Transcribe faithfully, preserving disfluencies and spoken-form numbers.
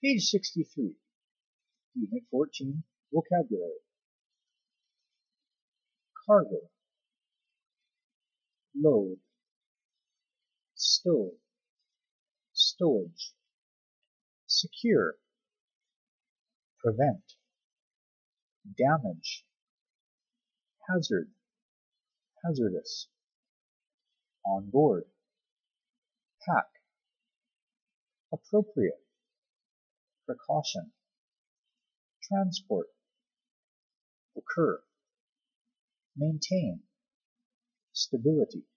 Page sixty-three, Unit fourteen, Vocabulary. Cargo, load, stow, stowage, secure, prevent, damage, hazard, hazardous, on board, pack, appropriate, precaution, transport, occur, maintain, stability,